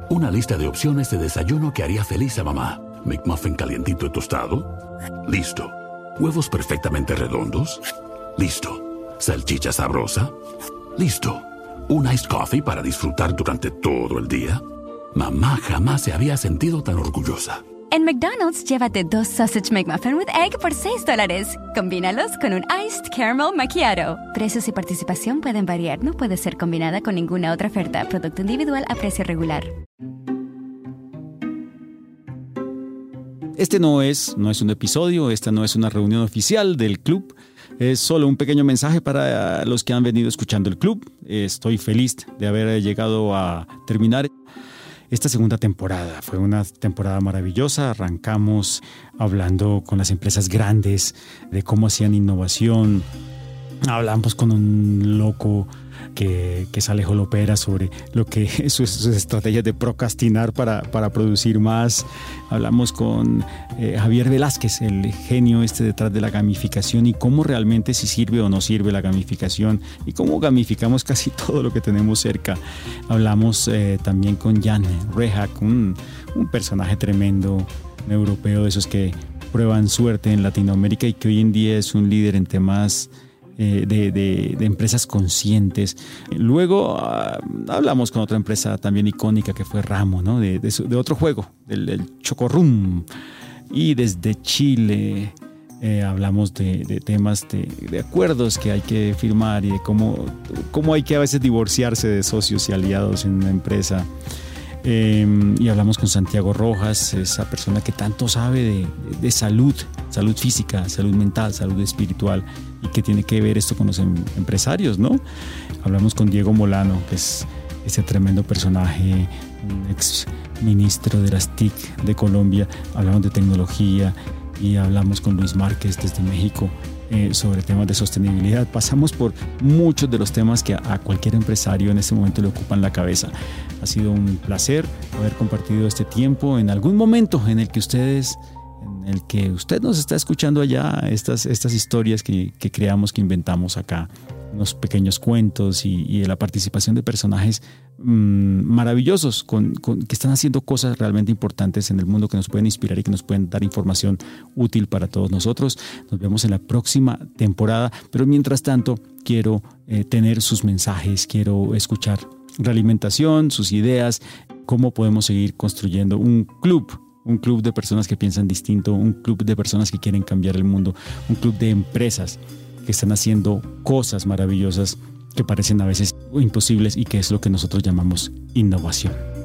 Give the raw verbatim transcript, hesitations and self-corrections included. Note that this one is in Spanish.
Una lista de opciones de desayuno que haría feliz a mamá. McMuffin calientito y tostado. Listo. Huevos perfectamente redondos. Listo. Salchicha sabrosa. Listo. Un iced coffee para disfrutar durante todo el día. Mamá jamás se había sentido tan orgullosa. En McDonald's, llévate dos Sausage McMuffin with Egg por seis dólares. Combínalos con un Iced Caramel Macchiato. Precios y participación pueden variar. No puede ser combinada con ninguna otra oferta. Producto individual a precio regular. Este no es, no es un episodio, esta no es una reunión oficial del club. Es solo un pequeño mensaje para los que han venido escuchando el club. Estoy feliz de haber llegado a terminar esta segunda temporada. Fue una temporada maravillosa. Arrancamos hablando con las empresas grandes de cómo hacían innovación. Hablamos con un loco que, que es Alejo Lopera sobre lo que sus, sus estrategias de procrastinar para, para producir más. Hablamos con eh, Javier Velázquez, el genio este detrás de la gamificación, y cómo realmente si sirve o no sirve la gamificación y cómo gamificamos casi todo lo que tenemos cerca. Hablamos eh, también con Jan Rehak, un, un personaje tremendo, un europeo de esos que prueban suerte en Latinoamérica y que hoy en día es un líder en temas De, de, de empresas conscientes. Luego uh, hablamos con otra empresa también icónica que fue Ramo, ¿no? de, de, de otro juego, del, del Chocorrum. Y desde Chile eh, hablamos de, de temas de, de acuerdos que hay que firmar y de cómo, cómo hay que a veces divorciarse de socios y aliados en una empresa. Eh, y hablamos con Santiago Rojas, esa persona que tanto sabe de, de, de salud, salud física, salud mental, salud espiritual, y que tiene que ver esto con los em, empresarios, ¿no? Hablamos con Diego Molano, que es ese tremendo personaje, un ex ministro de las T I C de Colombia. Hablamos de tecnología y hablamos con Luis Márquez desde México eh, sobre temas de sostenibilidad. Pasamos por muchos de los temas que a, a cualquier empresario en este momento le ocupan la cabeza. Ha sido un placer haber compartido este tiempo en algún momento en el que ustedes, en el que usted nos está escuchando allá, estas, estas historias que, que creamos, que inventamos acá, unos pequeños cuentos y, y la participación de personajes mmm, maravillosos con, con, que están haciendo cosas realmente importantes en el mundo, que nos pueden inspirar y que nos pueden dar información útil para todos nosotros. Nos vemos en la próxima temporada, pero mientras tanto quiero eh, tener sus mensajes, quiero escuchar realimentación, sus ideas, cómo podemos seguir construyendo un club, un club de personas que piensan distinto, un club de personas que quieren cambiar el mundo, un club de empresas que están haciendo cosas maravillosas que parecen a veces imposibles y que es lo que nosotros llamamos innovación.